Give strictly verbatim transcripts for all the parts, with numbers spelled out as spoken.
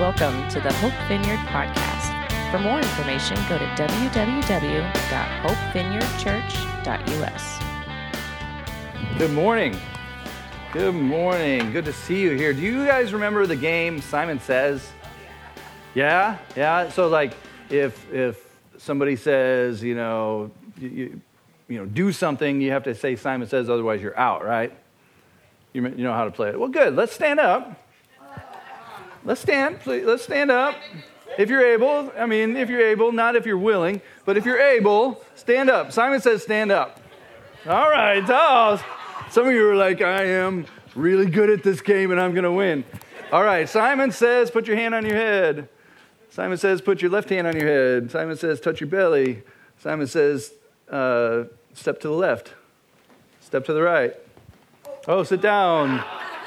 Welcome to the Hope Vineyard Podcast. For more information, go to w w w dot hope vineyard church dot u s. Good morning. Good morning. Good to see you here. Do you guys remember the game Simon Says? Yeah? Yeah? So like if if somebody says, you know, you, you know, do something, you have to say Simon Says, otherwise you're out, right? You, you know how to play it. Well, good. Let's stand up. Let's stand. Please. Let's stand up. If you're able. I mean, if you're able, not if you're willing, but if you're able, stand up. Simon Says stand up. All right. Oh, some of you are like, I am really good at this game and I'm going to win. All right. Simon Says, put your hand on your head. Simon Says, put your left hand on your head. Simon Says, touch your belly. Simon Says, uh, step to the left. Step to the right. Oh, sit down.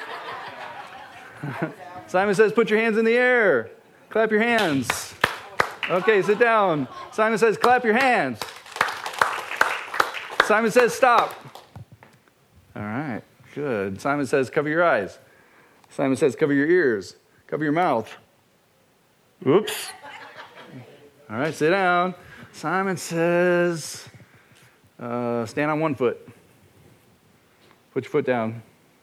Simon Says, put your hands in the air. Clap your hands. Okay, sit down. Simon Says, clap your hands. Simon Says, stop. All right, good. Simon Says, cover your eyes. Simon Says, cover your ears. Cover your mouth. Oops. All right, sit down. Simon Says, uh, stand on one foot. Put your foot down.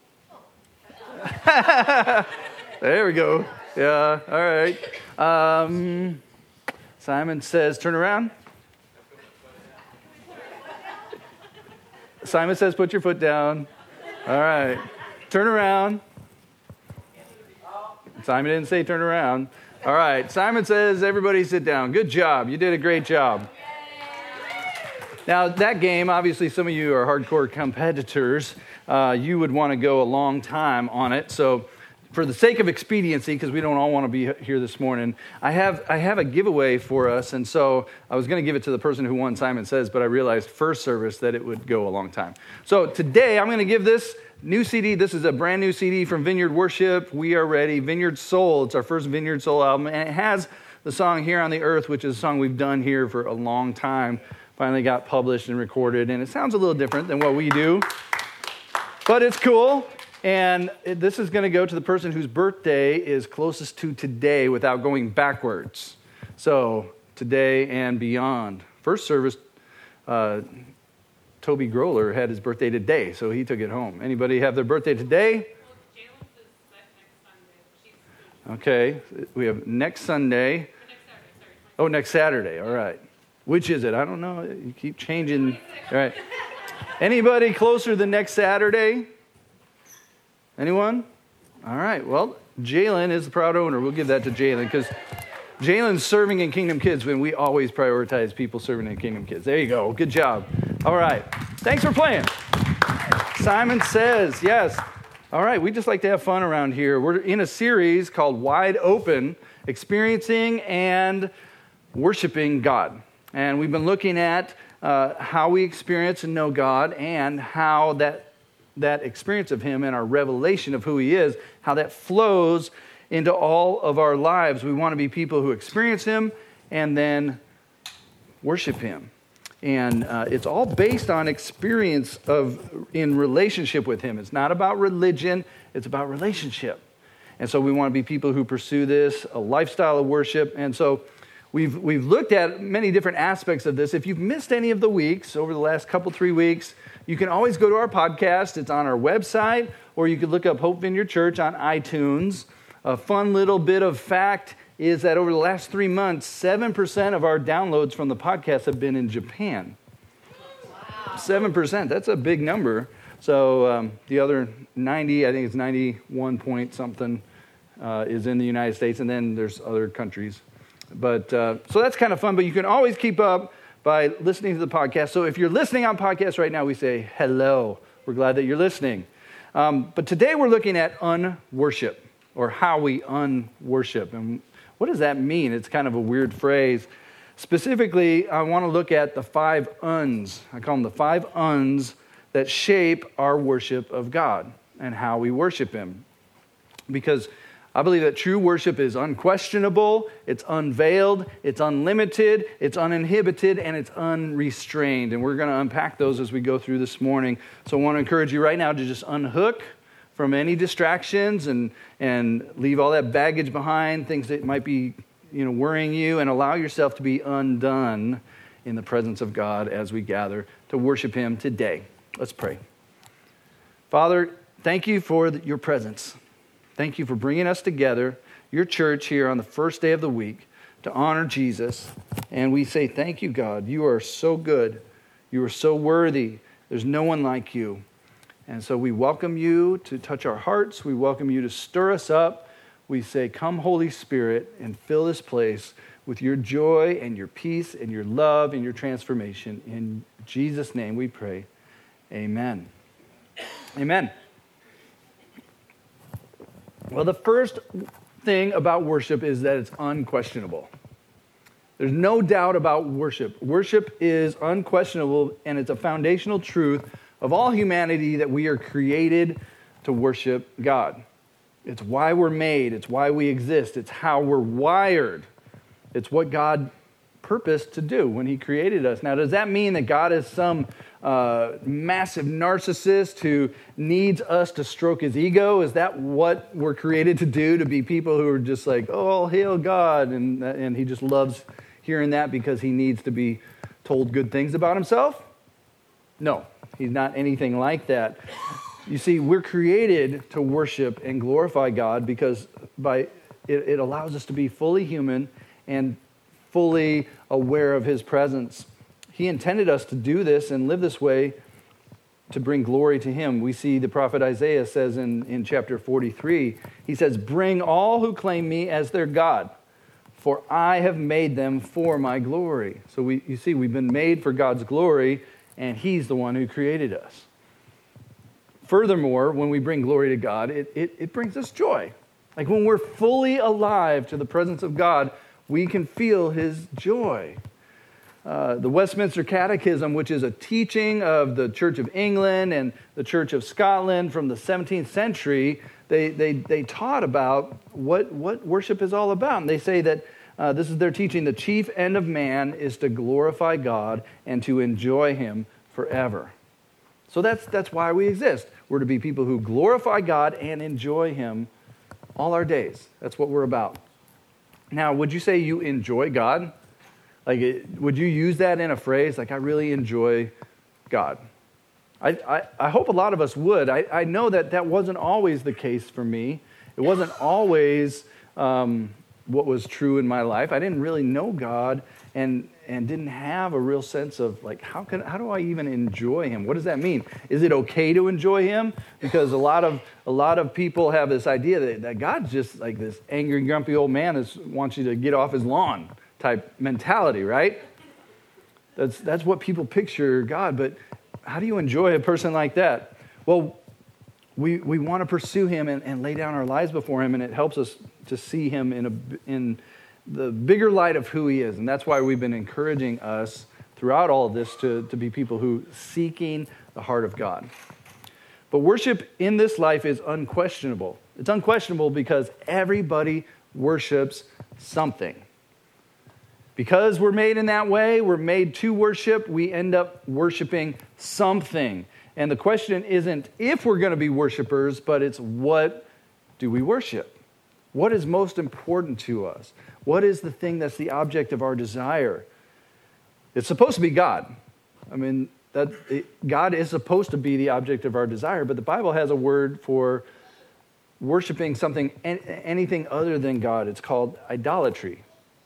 There we go. Yeah, all right. Um, Simon Says, turn around. Simon Says, put your foot down. All right. Turn around. Simon didn't say turn around. All right. Simon Says, everybody sit down. Good job. You did a great job. Now, that game, obviously, some of you are hardcore competitors. Uh, you would want to go a long time on it. So for the sake of expediency, because we don't all want to be here this morning, I have I have a giveaway for us. And so I was going to give it to the person who won Simon Says, but I realized first service that it would go a long time. So today I'm going to give this new C D. This is a brand new C D from Vineyard Worship. We Are Ready. Vineyard Soul. It's our first Vineyard Soul album. And it has the song Here on the Earth, which is a song we've done here for a long time. Finally got published and recorded. And it sounds a little different than what we do. But it's cool. And this is going to go to the person whose birthday is closest to today without going backwards. So today and beyond. First service, uh, Toby Groller had his birthday today, so he took it home. Anybody have their birthday today? Well, Jalen's is next Sunday. Okay, we have next Sunday. Next Saturday, sorry. Oh, next Saturday, all right. Which is it? I don't know. You keep changing. All right. Anybody closer than next Saturday? Anyone? All right. Well, Jalen is the proud owner. We'll give that to Jalen because Jalen's serving in Kingdom Kids when we always prioritize people serving in Kingdom Kids. There you go. Good job. All right. Thanks for playing. Simon Says, yes. All right. We just like to have fun around here. We're in a series called Wide Open, Experiencing and Worshiping God. And we've been looking at uh, how we experience and know God and how that that experience of him and our revelation of who he is, how that flows into all of our lives. We want to be people who experience him and then worship him. And uh, it's all based on experience of in relationship with him. It's not about religion, it's about relationship. And so we want to be people who pursue this, a lifestyle of worship. And so we've we've looked at many different aspects of this. If you've missed any of the weeks over the last couple, three weeks, you can always go to our podcast. It's on our website, or you could look up Hope Vineyard Church on iTunes. A fun little bit of fact is that over the last three months, seven percent of our downloads from the podcast have been in Japan. Wow. seven percent, that's a big number. So um, the other ninety, I think it's ninety-one point something, uh, is in the United States, and then there's other countries. But uh, so that's kind of fun, but you can always keep up by listening to the podcast. So if you're listening on podcast right now, we say hello. We're glad that you're listening. Um, but today we're looking at unworship, or how we unworship. And what does that mean? It's kind of a weird phrase. Specifically, I want to look at the five uns. I call them the five uns that shape our worship of God and how we worship him. Because I believe that true worship is unquestionable, it's unveiled, it's unlimited, it's uninhibited, and it's unrestrained. And we're going to unpack those as we go through this morning. So I want to encourage you right now to just unhook from any distractions and, and leave all that baggage behind, things that might be, you know, worrying you, and allow yourself to be undone in the presence of God as we gather to worship him today. Let's pray. Father, thank you for your presence. Thank you for bringing us together, your church here on the first day of the week, to honor Jesus. And we say, thank you, God. You are so good. You are so worthy. There's no one like you. And so we welcome you to touch our hearts. We welcome you to stir us up. We say, come, Holy Spirit, and fill this place with your joy and your peace and your love and your transformation. In Jesus' name we pray. Amen. Amen. Well, the first thing about worship is that it's unquestionable. There's no doubt about worship. Worship is unquestionable, and it's a foundational truth of all humanity that we are created to worship God. It's why we're made. It's why we exist. It's how we're wired. It's what God purposed to do when he created us. Now, does that mean that God is some uh, massive narcissist who needs us to stroke his ego? Is that what we're created to do, to be people who are just like, oh, hail God, and, and he just loves hearing that because he needs to be told good things about himself? No, he's not anything like that. You see, we're created to worship and glorify God because by it, it allows us to be fully human and fully aware of his presence. He intended us to do this and live this way to bring glory to him. We see the prophet Isaiah says in, in chapter forty-three, he says, bring all who claim me as their God, for I have made them for my glory. So we, you see, we've been made for God's glory, and he's the one who created us. Furthermore, when we bring glory to God, it, it, it brings us joy. Like when we're fully alive to the presence of God, we can feel his joy. Uh, the Westminster Catechism, which is a teaching of the Church of England and the Church of Scotland from the seventeenth century, they, they, they taught about what, what worship is all about. And they say that uh, this is their teaching: the chief end of man is to glorify God and to enjoy him forever. So that's that's why we exist. We're to be people who glorify God and enjoy him all our days. That's what we're about. Now, would you say you enjoy God? Like, would you use that in a phrase? Like, I really enjoy God. I, I, I hope a lot of us would. I, I know that that wasn't always the case for me. It wasn't always um, what was true in my life. I didn't really know God and and didn't have a real sense of, like, how can how do I even enjoy him? What does that mean? Is it okay to enjoy him? Because a lot of a lot of people have this idea that, that God's just like this angry, grumpy old man that wants you to get off his lawn type mentality, right? That's that's what people picture God. But how do you enjoy a person like that? Well, we we want to pursue him and, and lay down our lives before him, and it helps us to see him in a in the bigger light of who he is. And that's why we've been encouraging us throughout all of this to, to be people who seeking the heart of God. But worship in this life is unquestionable. It's unquestionable because everybody worships something. Because we're made in that way, we're made to worship, we end up worshiping something. And the question isn't if we're going to be worshipers, but it's what do we worship? What is most important to us? What is the thing that's the object of our desire? It's supposed to be God. I mean, that it, God is supposed to be the object of our desire, but the Bible has a word for worshiping something, anything other than God. It's called idolatry.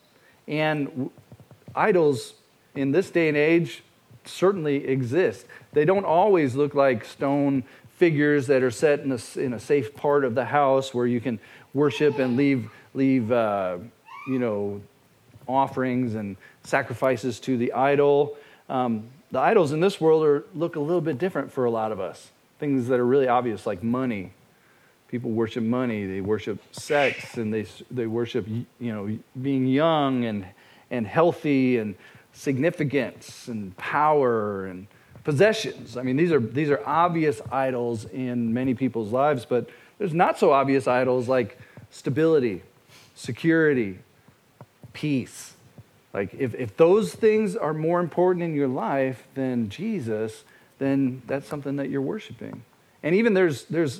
And idols in this day and age certainly exist. They don't always look like stone figures that are set in a, in a safe part of the house where you can worship and leave, leave uh, you know, offerings and sacrifices to the idol. Um, the idols in this world are, look a little bit different for a lot of us. Things that are really obvious, like money. People worship money. They worship sex, and they they worship, you know, being young and and healthy and significance and power and possessions. I mean, these are these are obvious idols in many people's lives, but there's not so obvious idols like stability, security, peace. Like if, if those things are more important in your life than Jesus, then that's something that you're worshiping. And even there's there's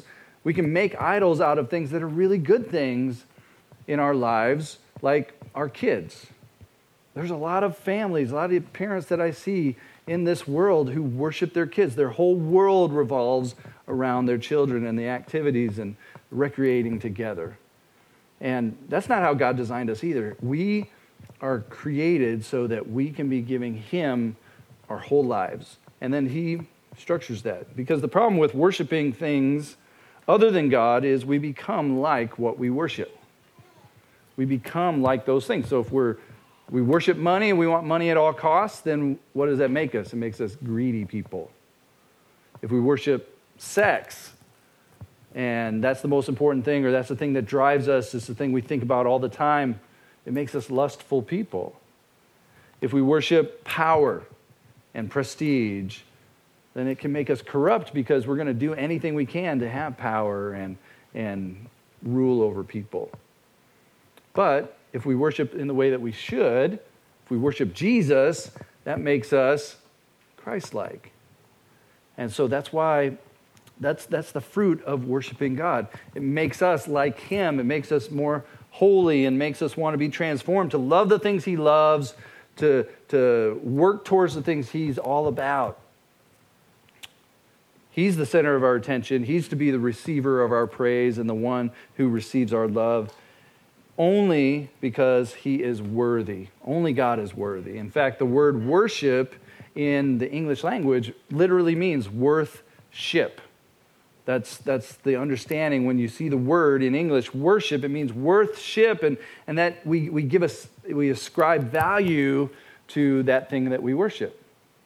We can make idols out of things that are really good things in our lives, like our kids. There's a lot of families, a lot of parents that I see in this world who worship their kids. Their whole world revolves around their children and the activities and recreating together. And that's not how God designed us either. We are created so that we can be giving him our whole lives. And then he structures that. Because the problem with worshiping things other than God is we become like what we worship. We become like those things. So if we're we worship money and we want money at all costs, then what does that make us? It makes us greedy people. If we worship sex, and that's the most important thing, or that's the thing that drives us, it's the thing we think about all the time, it makes us lustful people. If we worship power and prestige, then it can make us corrupt because we're going to do anything we can to have power and, and rule over people. But if we worship in the way that we should, if we worship Jesus, that makes us Christ-like. And so that's why that's that's the fruit of worshiping God. It makes us like him. It makes us more holy and makes us want to be transformed, to love the things he loves, to, to work towards the things he's all about. He's the center of our attention. He's to be the receiver of our praise and the one who receives our love. Only because he is worthy. Only God is worthy. In fact, the word worship in the English language literally means worth-ship. That's that's the understanding when you see the word in English, worship, it means worth-ship, and, and that we, we give us we ascribe value to that thing that we worship.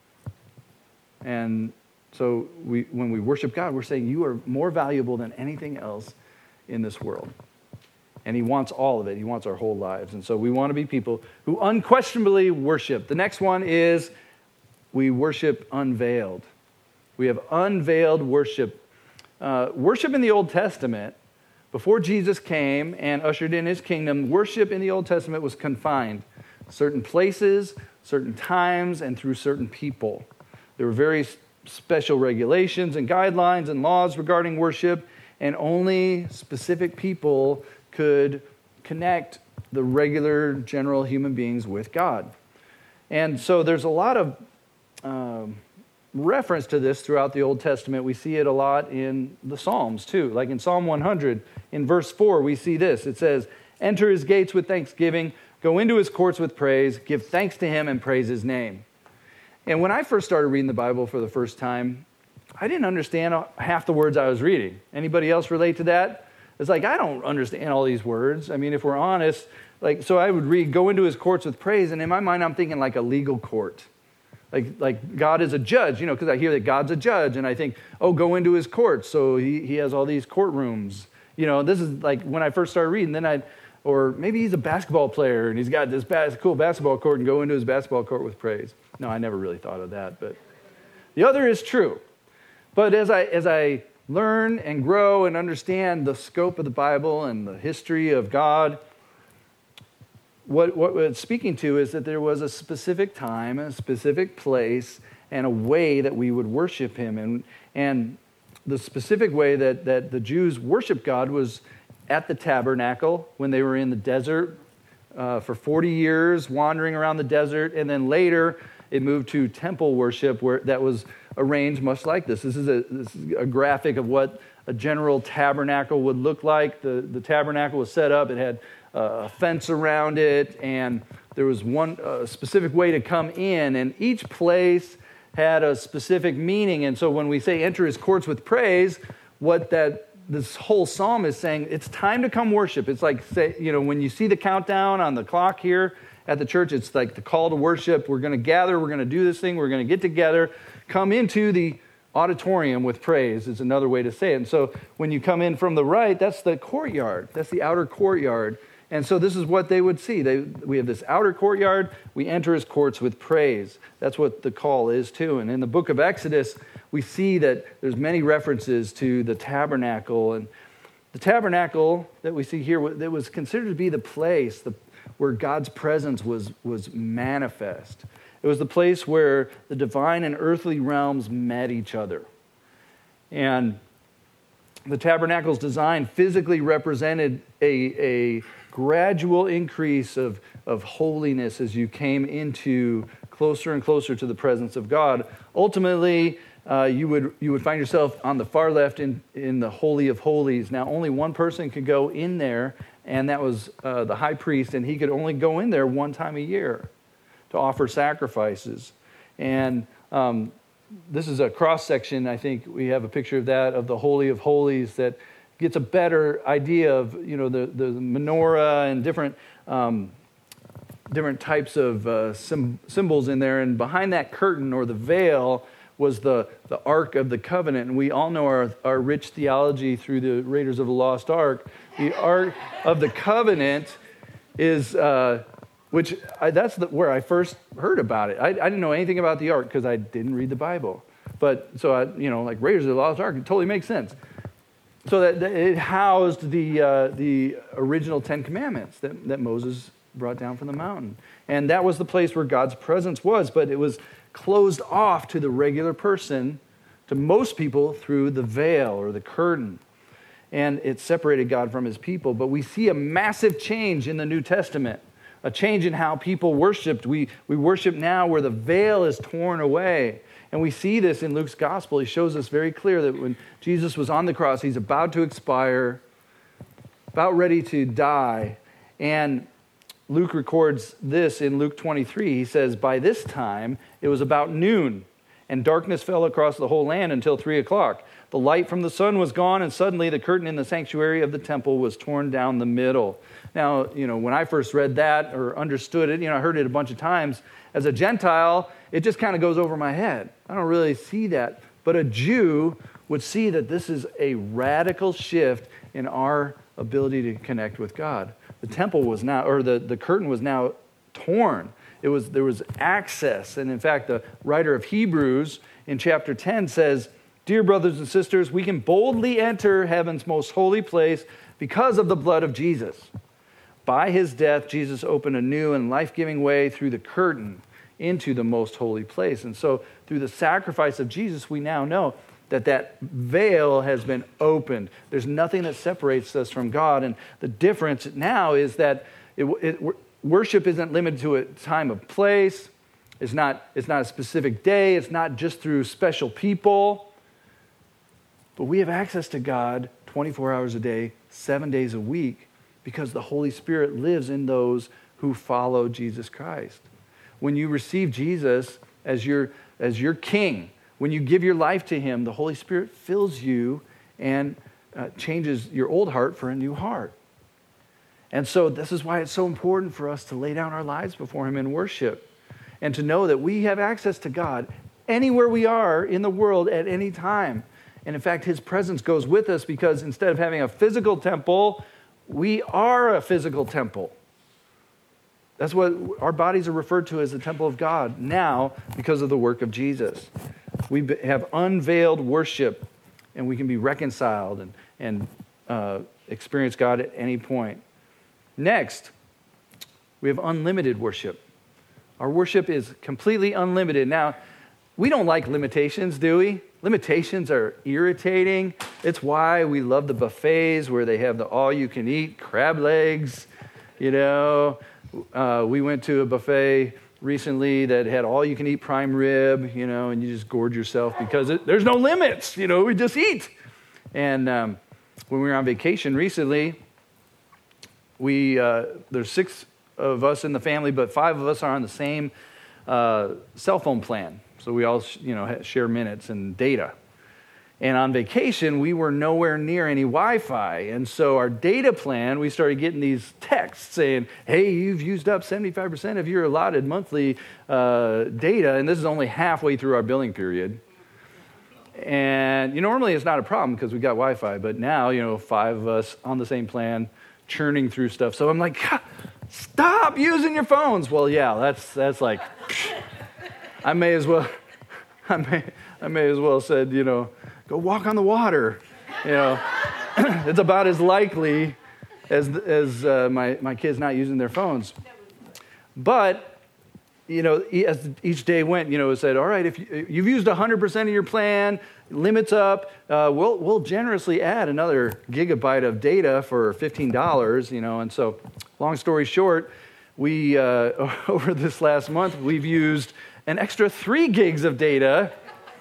And so we when we worship God, we're saying you are more valuable than anything else in this world. And he wants all of it. He wants our whole lives. And so we want to be people who unquestionably worship. The next one is we worship unveiled. We have unveiled worship. Uh, worship in the Old Testament, before Jesus came and ushered in his kingdom, worship in the Old Testament was confined. Certain places, certain times, and through certain people. There were very special regulations and guidelines and laws regarding worship, and only specific people could connect the regular general human beings with God. And so there's a lot of um, reference to this throughout the Old Testament. We see it a lot in the Psalms too. Like in Psalm one hundred, in verse four, we see this. It says, "Enter his gates with thanksgiving, go into his courts with praise, give thanks to him and praise his name." And when I first started reading the Bible for the first time, I didn't understand half the words I was reading. Anybody else relate to that? It's like, I don't understand all these words. I mean, if we're honest, like, so I would read, go into his courts with praise, and in my mind, I'm thinking like a legal court. Like, like God is a judge, you know, because I hear that God's a judge, and I think, oh, go into his courts, so he, he has all these courtrooms. You know, this is like when I first started reading, then I, or maybe he's a basketball player, and he's got this bas- cool basketball court, and go into his basketball court with praise. No, I never really thought of that, but the other is true. But as I as I learn and grow and understand the scope of the Bible and the history of God, what, what it's speaking to is that there was a specific time, a specific place, and a way that we would worship him. And, and the specific way that, that the Jews worshiped God was at the tabernacle when they were in the desert uh, for forty years, wandering around the desert, and then later it moved to temple worship where that was arranged much like this. This is a, this is a graphic of what a general tabernacle would look like. The, the tabernacle was set up. It had a fence around it, and there was one uh, specific way to come in, and each place had a specific meaning. And so when we say enter his courts with praise, what that this whole psalm is saying, it's time to come worship. It's like, say, you know, when you see the countdown on the clock here at the church, it's like the call to worship. We're going to gather. We're going to do this thing. We're going to get together. Come into the auditorium with praise is another way to say it. And so when you come in from the right, that's the courtyard. That's the outer courtyard. And so this is what they would see. They, we have this outer courtyard. We enter his courts with praise. That's what the call is too. And in the book of Exodus, we see that there's many references to the tabernacle. And the tabernacle that we see here, that was considered to be the place the, where God's presence was, was manifest. It was the place where the divine and earthly realms met each other. And the tabernacle's design physically represented a, a gradual increase of, of holiness as you came into closer and closer to the presence of God. Ultimately, uh, you would you would find yourself on the far left in, in the Holy of Holies. Now, only one person could go in there, and that was uh, the high priest, and he could only go in there one time a year to offer sacrifices. And um, this is a cross-section, I think we have a picture of that, of the Holy of Holies that gets a better idea of, you know, the, the menorah and different um, different types of uh, sim- symbols in there. And behind that curtain or the veil was the, the Ark of the Covenant. And we all know our, our rich theology through the Raiders of the Lost Ark. The Ark of the Covenant is, uh, which I, that's the, where I first heard about it. I, I didn't know anything about the Ark because I didn't read the Bible. But so, I, you know, like Raiders of the Lost Ark, it totally makes sense. So that, that it housed the uh, the original Ten Commandments that, that Moses brought down from the mountain. And that was the place where God's presence was, but it was closed off to the regular person, to most people, through the veil or the curtain. And it separated God from his people. But we see a massive change in the New Testament, a change in how people worshiped. We, we worship now where the veil is torn away. And we see this in Luke's gospel. He shows us very clear that when Jesus was on the cross, he's about to expire, about ready to die. And Luke records this in Luke twenty-three. He says, by this time, it was about noon, and darkness fell across the whole land until three o'clock. The light from the sun was gone, and suddenly the curtain in the sanctuary of the temple was torn down the middle. Now, you know, when I first read that or understood it, you know, I heard it a bunch of times. As a Gentile, it just kind of goes over my head. I don't really see that. But a Jew would see that this is a radical shift in our ability to connect with God. The temple was now, or the, the curtain was now torn. It was there was access. And in fact, the writer of Hebrews in chapter ten says, dear brothers and sisters, we can boldly enter heaven's most holy place because of the blood of Jesus. By his death, Jesus opened a new and life-giving way through the curtain into the most holy place. And so through the sacrifice of Jesus, we now know that that veil has been opened. There's nothing that separates us from God. And the difference now is that it, it, worship isn't limited to a time of place. It's not, it's not a specific day. It's not just through special people. But we have access to God twenty-four hours a day, seven days a week, because the Holy Spirit lives in those who follow Jesus Christ. When you receive Jesus as your, as your king, when you give your life to him, the Holy Spirit fills you and uh, changes your old heart for a new heart. And so this is why it's so important for us to lay down our lives before him in worship and to know that we have access to God anywhere we are in the world at any time. And in fact, his presence goes with us because instead of having a physical temple, we are a physical temple. That's what our bodies are referred to as the temple of God now because of the work of Jesus. We have unveiled worship, and we can be reconciled and, and uh, experience God at any point. Next, we have unlimited worship. Our worship is completely unlimited. Now, we don't like limitations, do we? Limitations are irritating. It's why we love the buffets where they have the all-you-can-eat crab legs. You know, uh, we went to a buffet recently that had all-you-can-eat prime rib, you know, and you just gorge yourself because it, there's no limits. You know, we just eat. And um, when we were on vacation recently, we uh, there's six of us in the family, but five of us are on the same uh, cell phone plan. So we all, you know, share minutes and data. And on vacation, we were nowhere near any Wi-Fi. And so our data plan, we started getting these texts saying, hey, you've used up seventy-five percent of your allotted monthly uh, data. And this is only halfway through our billing period. And you know, normally it's not a problem because we got Wi-Fi. But now, you know, five of us on the same plan, churning through stuff. So I'm like, stop using your phones. Well, yeah, that's that's like, I may as well, I may, I may as well said, you know, go walk on the water. You know, it's about as likely as as uh, my my kids not using their phones. But you know, as each day went, you know, it said, all right, if you've used one hundred percent of your plan, limits up, uh, we'll we'll generously add another gigabyte of data for fifteen dollars, you know. And so, long story short, we, uh, over this last month, we've used an extra three gigs of data.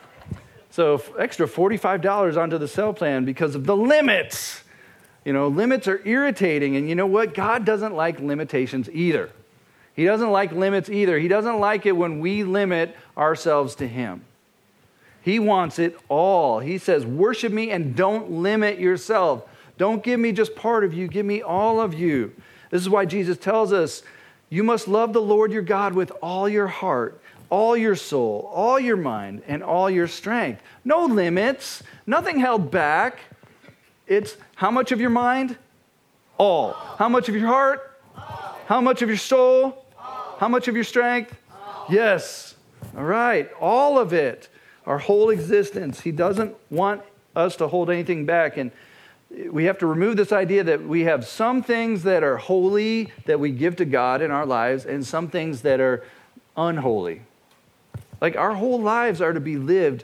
So extra forty-five dollars onto the cell plan because of the limits. You know, limits are irritating. And you know what? God doesn't like limitations either. He doesn't like limits either. He doesn't like it when we limit ourselves to him. He wants it all. He says, worship me and don't limit yourself. Don't give me just part of you. Give me all of you. This is why Jesus tells us, you must love the Lord your God with all your heart, all your soul, all your mind, and all your strength. No limits, nothing held back. It's how much of your mind? All. How much of your heart? All. How much of your soul? All. How much of your strength? All. Yes. All right. All of it. Our whole existence. He doesn't want us to hold anything back. And we have to remove this idea that we have some things that are holy that we give to God in our lives and some things that are unholy. Like our whole lives are to be lived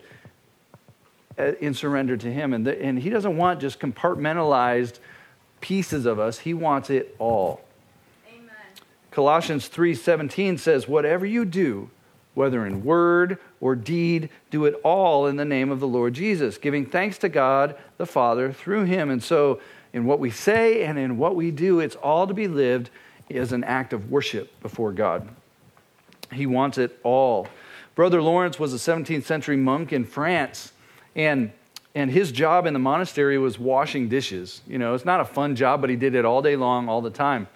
in surrender to him. And, the, and he doesn't want just compartmentalized pieces of us. He wants it all. Amen. Colossians three seventeen says, whatever you do, whether in word or deed, do it all in the name of the Lord Jesus, giving thanks to God the Father through him. And so in what we say and in what we do, it's all to be lived as an act of worship before God. He wants it all. Brother Lawrence was a seventeenth century monk in France, and and his job in the monastery was washing dishes. You know, it's not a fun job, but he did it all day long, all the time.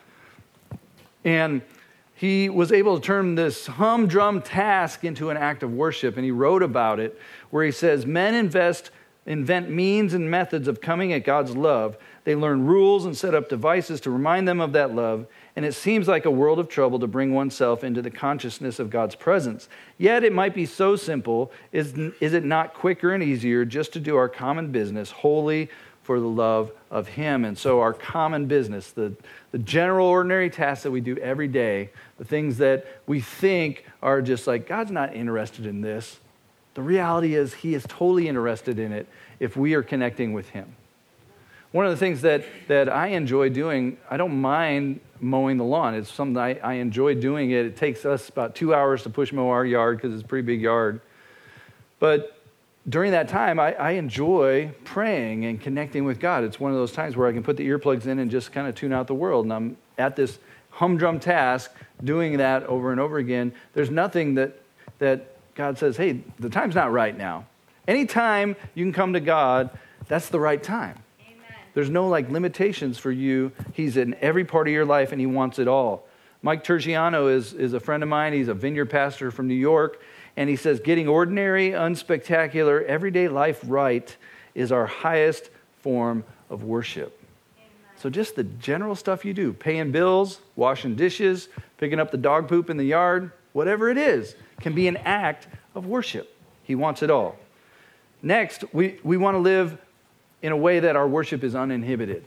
And he was able to turn this humdrum task into an act of worship, and he wrote about it, where he says, men invest, invent means and methods of coming at God's love. They learn rules and set up devices to remind them of that love, and it seems like a world of trouble to bring oneself into the consciousness of God's presence. Yet it might be so simple. Is, is it not quicker and easier just to do our common business wholly for the love of him? And so our common business, the, the general ordinary tasks that we do every day, the things that we think are just like, God's not interested in this. The reality is he is totally interested in it if we are connecting with him. One of the things that, that I enjoy doing, I don't mind mowing the lawn. It's something I, I enjoy doing it. It takes us about two hours to push mow our yard because it's a pretty big yard. But during that time, I, I enjoy praying and connecting with God. It's one of those times where I can put the earplugs in and just kind of tune out the world. And I'm at this humdrum task, doing that over and over again. There's nothing that that God says, hey, the time's not right now. Anytime you can come to God, that's the right time. There's no like limitations for you. He's in every part of your life and he wants it all. Mike Tergiano is, is a friend of mine. He's a vineyard pastor from New York. And he says, getting ordinary, unspectacular, everyday life right is our highest form of worship. Amen. So just the general stuff you do, paying bills, washing dishes, picking up the dog poop in the yard, whatever it is, can be an act of worship. He wants it all. Next, we, we want to live in a way that our worship is uninhibited.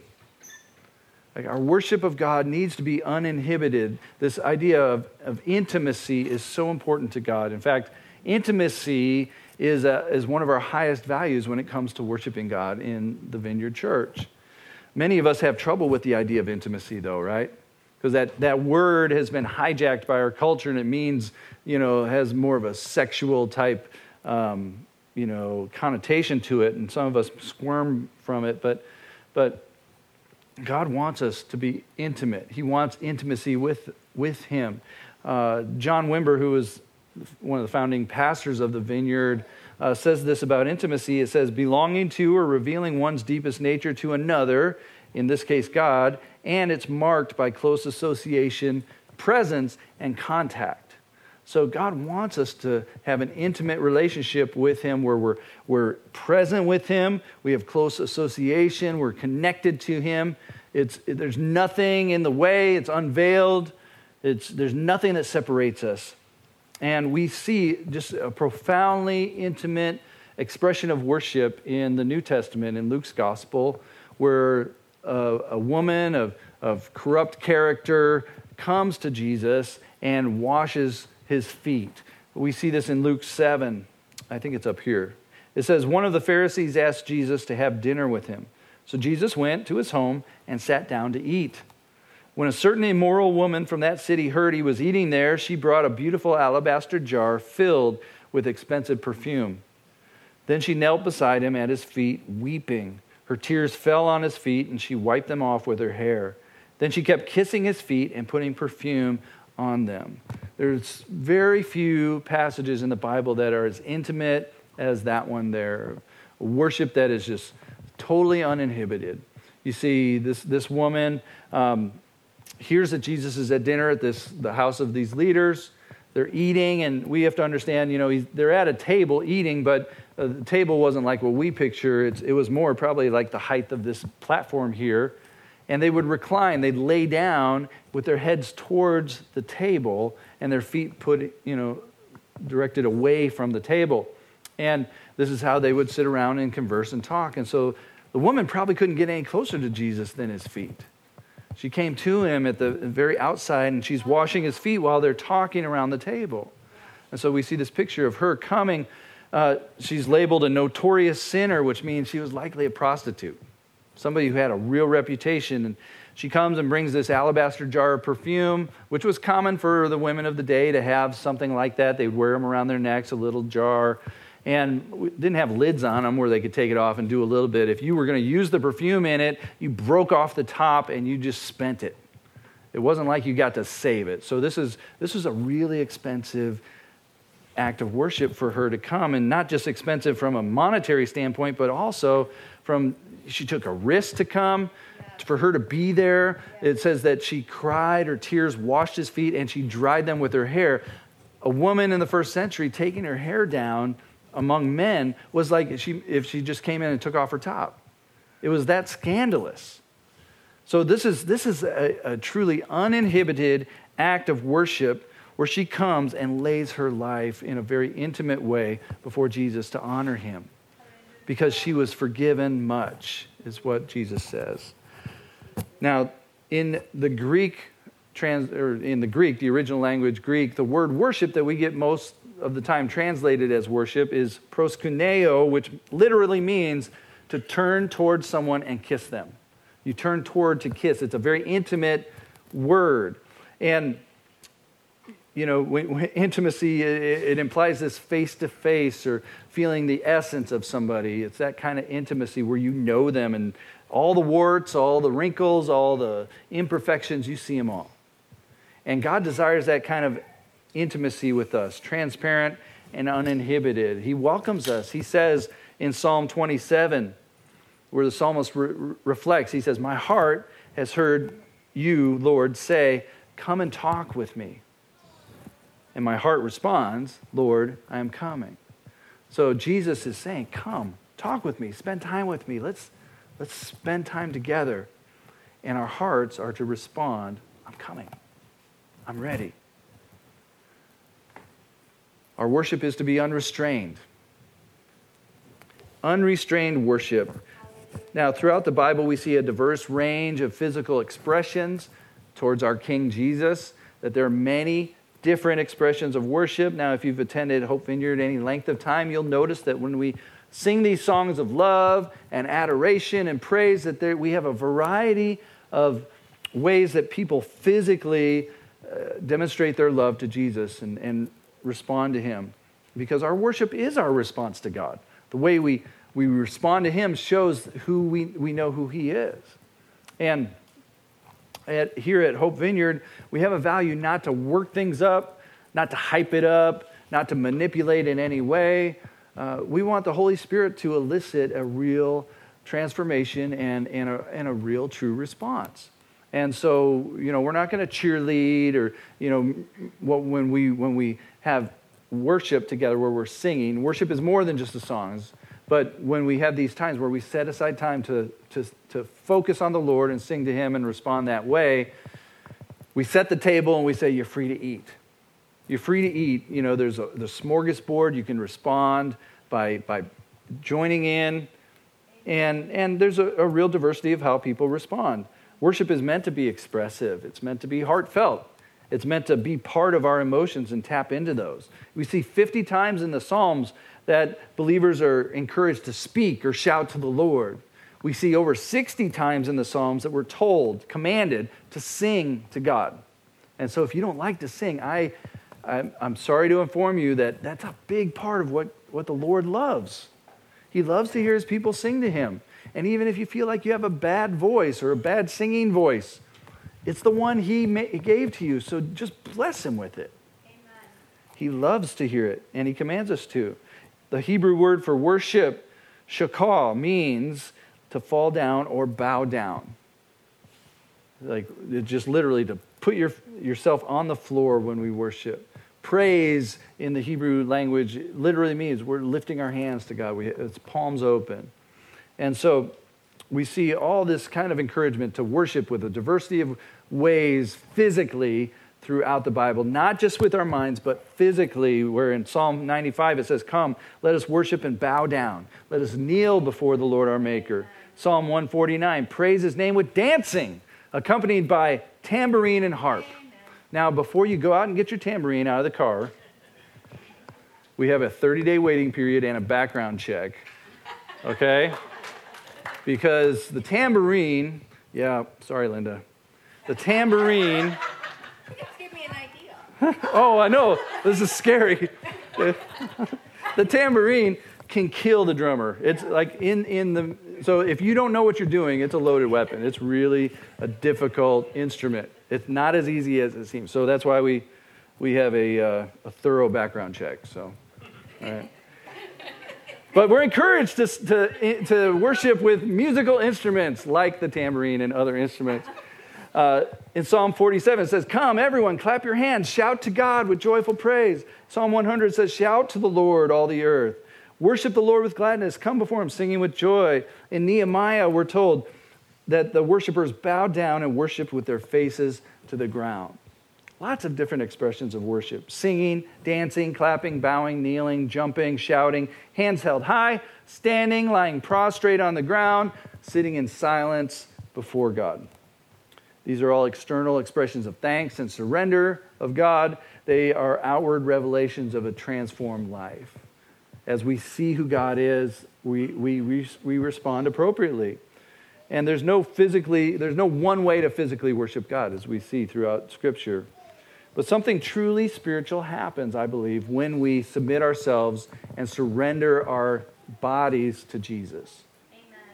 Like our worship of God needs to be uninhibited. This idea of, of intimacy is so important to God. In fact, intimacy is, a, is one of our highest values when it comes to worshiping God in the Vineyard Church. Many of us have trouble with the idea of intimacy, though, right? Because that, that word has been hijacked by our culture, and it means, you know, has more of a sexual type um you know, connotation to it, and some of us squirm from it, but but God wants us to be intimate. He wants intimacy with, with him. Uh, John Wimber, who was one of the founding pastors of the Vineyard, uh, says this about intimacy. It says, belonging to or revealing one's deepest nature to another, in this case God, and it's marked by close association, presence, and contact. So God wants us to have an intimate relationship with him where we're, we're present with him, we have close association, we're connected to him. It's, there's nothing in the way, it's unveiled, it's, there's nothing that separates us. And we see just a profoundly intimate expression of worship in the New Testament, in Luke's gospel, where a, a woman of, of corrupt character comes to Jesus and washes his feet. We see this in Luke seven. I think it's up here. It says, one of the Pharisees asked Jesus to have dinner with him. So Jesus went to his home and sat down to eat. When a certain immoral woman from that city heard he was eating there, she brought a beautiful alabaster jar filled with expensive perfume. Then she knelt beside him at his feet, weeping. Her tears fell on his feet, and she wiped them off with her hair. Then she kept kissing his feet and putting perfume on them. There's very few passages in the Bible that are as intimate as that one there. Worship that is just totally uninhibited. You see, this, this woman um, hears that Jesus is at dinner at this the house of these leaders. They're eating, and we have to understand, you know, he's, they're at a table eating, but uh, the table wasn't like what we picture. It's, it was more probably like the height of this platform here. And they would recline, they'd lay down with their heads towards the table and their feet put, you know, directed away from the table. And this is how they would sit around and converse and talk. And so the woman probably couldn't get any closer to Jesus than his feet. She came to him at the very outside, and she's washing his feet while they're talking around the table. And so we see this picture of her coming. Uh, she's labeled a notorious sinner, which means she was likely a prostitute. Somebody who had a real reputation. And she comes and brings this alabaster jar of perfume, which was common for the women of the day to have something like that. They would wear them around their necks, a little jar. And we didn't have lids on them where they could take it off and do a little bit. If you were going to use the perfume in it, you broke off the top and you just spent it. It wasn't like you got to save it. So this is this is a really expensive act of worship for her to come, and not just expensive from a monetary standpoint, but also from, she took a risk to come, for her to be there. It says that she cried, her tears washed his feet, and she dried them with her hair. A woman in the first century taking her hair down among men was like if she, if she just came in and took off her top. It was that scandalous. So this is, this is a, a truly uninhibited act of worship where she comes and lays her life in a very intimate way before Jesus to honor him. Because she was forgiven much, is what Jesus says. Now, in the Greek, trans, or in the Greek, the original language Greek, the word worship that we get most of the time translated as worship is proskuneo, which literally means to turn towards someone and kiss them. You turn toward to kiss. It's a very intimate word. And, you know, when, when intimacy, it, it implies this face-to-face or feeling the essence of somebody. It's that kind of intimacy where you know them and all the warts, all the wrinkles, all the imperfections, you see them all. And God desires that kind of intimacy with us, transparent and uninhibited. He welcomes us. He says in Psalm twenty-seven, where the psalmist re- reflects, he says, "My heart has heard you, Lord, say, 'Come and talk with me.' And my heart responds, 'Lord, I am coming.'" So Jesus is saying, come, talk with me, spend time with me. Let's, let's spend time together. And our hearts are to respond, I'm coming. I'm ready. Our worship is to be unrestrained. Unrestrained worship. Now, throughout the Bible, we see a diverse range of physical expressions towards our King Jesus, that there are many different expressions of worship. Now, if you've attended Hope Vineyard any length of time, you'll notice that when we sing these songs of love and adoration and praise, that there, we have a variety of ways that people physically uh, demonstrate their love to Jesus and, and respond to him. Because our worship is our response to God. The way we, we respond to him shows who we, we know who he is. And At, here at Hope Vineyard, we have a value not to work things up, not to hype it up, not to manipulate in any way. Uh, we want the Holy Spirit to elicit a real transformation and, and, a, and a real true response. And so, you know, we're not going to cheerlead or, you know, what, when we when we have worship together where we're singing. Worship is more than just the songs. But when we have these times where we set aside time to, to, to focus on the Lord and sing to him and respond that way, we set the table and we say, you're free to eat. You're free to eat. You know, there's a the smorgasbord. You can respond by by joining in. And, and there's a, a real diversity of how people respond. Worship is meant to be expressive. It's meant to be heartfelt. It's meant to be part of our emotions and tap into those. We see fifty times in the Psalms that believers are encouraged to speak or shout to the Lord. We see over sixty times in the Psalms that we're told, commanded to sing to God. And so if you don't like to sing, I, I'm, I'm sorry to inform you that that's a big part of what, what the Lord loves. He loves to hear his people sing to him. And even if you feel like you have a bad voice or a bad singing voice, it's the one he gave to you, so just bless him with it. Amen. He loves to hear it, and he commands us to. The Hebrew word for worship, shakah, means to fall down or bow down. Like, it just literally to put your, yourself on the floor when we worship. Praise in the Hebrew language literally means we're lifting our hands to God. We, it's palms open. And so we see all this kind of encouragement to worship with a diversity of ways physically throughout the Bible, not just with our minds, but physically, where in Psalm ninety-five it says, come, let us worship and bow down. Let us kneel before the Lord our Maker. Psalm one forty-nine, praise his name with dancing, accompanied by tambourine and harp. Now, before you go out and get your tambourine out of the car, we have a thirty-day waiting period and a background check, okay? Because the tambourine, yeah, sorry, Linda. The tambourine. You guys gave me an idea. Oh, I know. This is scary. The tambourine can kill the drummer. It's like in, in the, so if you don't know what you're doing, it's a loaded weapon. It's really a difficult instrument. It's not as easy as it seems. So that's why we, we have a, uh, a thorough background check. So, all right. But we're encouraged to, to, to worship with musical instruments like the tambourine and other instruments. Uh, in Psalm forty-seven, it says, come, everyone, clap your hands, shout to God with joyful praise. Psalm one hundred says, shout to the Lord, all the earth. Worship the Lord with gladness. Come before him singing with joy. In Nehemiah, we're told that the worshipers bowed down and worshiped with their faces to the ground. Lots of different expressions of worship. Singing, dancing, clapping, bowing, kneeling, jumping, shouting, hands held high, standing, lying prostrate on the ground, sitting in silence before God. These are all external expressions of thanks and surrender of God. They are outward revelations of a transformed life. As we see who God is, we, we, we, we respond appropriately. And there's no physically, there's no one way to physically worship God, as we see throughout Scripture. But something truly spiritual happens, I believe, when we submit ourselves and surrender our bodies to Jesus. Amen.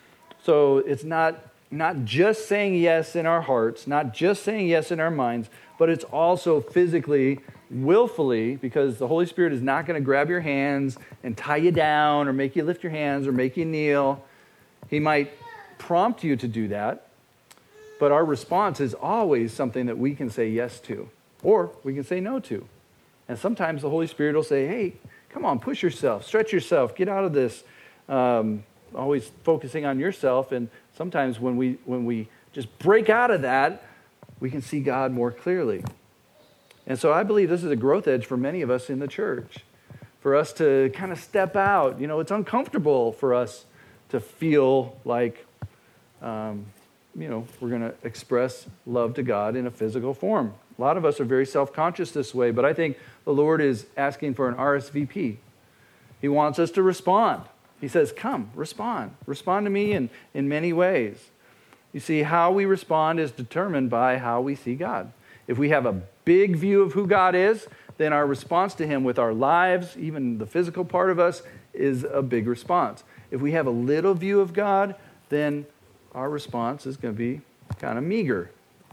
So it's not, not just saying yes in our hearts, not just saying yes in our minds, but it's also physically, willfully, because the Holy Spirit is not going to grab your hands and tie you down or make you lift your hands or make you kneel. He might prompt you to do that, but our response is always something that we can say yes to. Or we can say no to. And sometimes the Holy Spirit will say, hey, come on, push yourself, stretch yourself, get out of this, um, always focusing on yourself. And sometimes when we when we just break out of that, we can see God more clearly. And so I believe this is a growth edge for many of us in the church, for us to kind of step out. You know, it's uncomfortable for us to feel like, um, you know, we're going to express love to God in a physical form. A lot of us are very self-conscious this way, but I think the Lord is asking for an R S V P. He wants us to respond. He says, come, respond. Respond to me in, in many ways. You see, how we respond is determined by how we see God. If we have a big view of who God is, then our response to him with our lives, even the physical part of us, is a big response. If we have a little view of God, then our response is going to be kind of meager.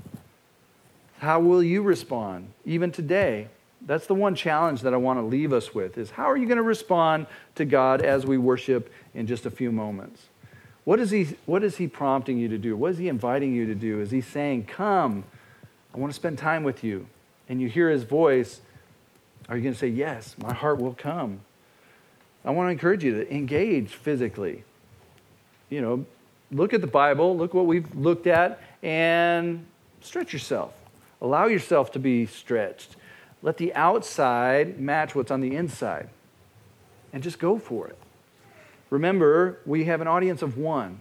How will you respond, even today? That's the one challenge that I want to leave us with, is how are you going to respond to God as we worship in just a few moments? What is he, what is he prompting you to do? What is he inviting you to do? Is he saying, come, I want to spend time with you? And you hear his voice, are you going to say, yes, my heart will come? I want to encourage you to engage physically. You know, look at the Bible, look what we've looked at, and stretch yourself. Allow yourself to be stretched. Let the outside match what's on the inside. And just go for it. Remember, we have an audience of one.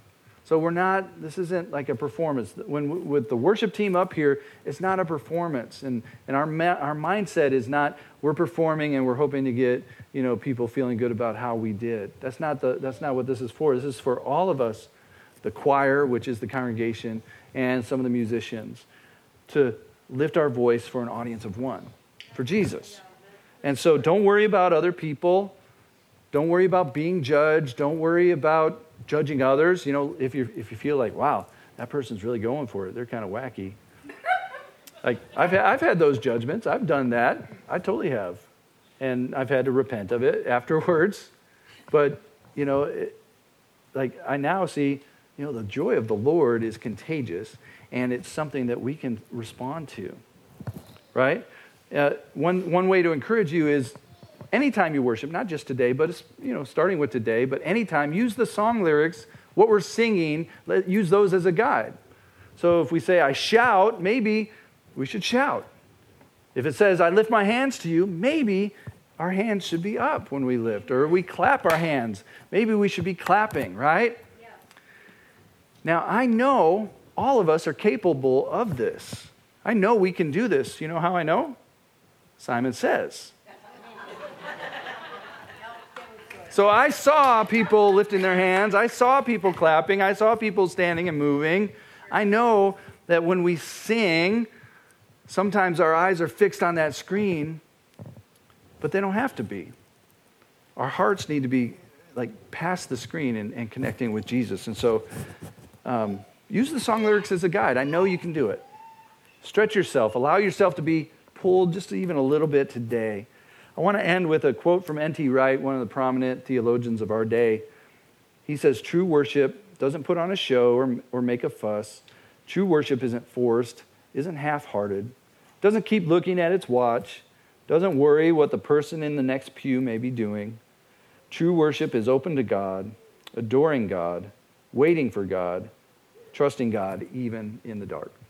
So we're not, this isn't like a performance. When with the worship team up here, it's not a performance. And, and our, ma- our mindset is not, we're performing and we're hoping to get, you know, people feeling good about how we did. That's not the, that's not what this is for. This is for all of us, the choir, which is the congregation, and some of the musicians, to lift our voice for an audience of one, for Jesus. And so don't worry about other people. Don't worry about being judged. Don't worry about judging others. You know, if you if you feel like, wow, that person's really going for it, they're kind of wacky. Like, I've had, I've had those judgments. I've done that. I totally have. And I've had to repent of it afterwards. But, you know, it, like I now see, you know, the joy of the Lord is contagious, and it's something that we can respond to, right? Uh, one one way to encourage you is anytime you worship, not just today, but it's, you know, starting with today, but anytime, use the song lyrics, what we're singing, let, use those as a guide. So if we say, I shout, maybe we should shout. If it says, I lift my hands to you, maybe our hands should be up when we lift, or we clap our hands. Maybe we should be clapping, right? Yeah. Now, I know all of us are capable of this. I know we can do this. You know how I know? Simon Says. So I saw people lifting their hands. I saw people clapping. I saw people standing and moving. I know that when we sing, sometimes our eyes are fixed on that screen, but they don't have to be. Our hearts need to be like past the screen and, and connecting with Jesus. And so um, use the song lyrics as a guide. I know you can do it. Stretch yourself. Allow yourself to be pulled just even a little bit today. I want to end with a quote from N T Wright, one of the prominent theologians of our day. He says, true worship doesn't put on a show or, or make a fuss. True worship isn't forced, isn't half-hearted, doesn't keep looking at its watch, doesn't worry what the person in the next pew may be doing. True worship is open to God, adoring God, waiting for God, trusting God even in the dark.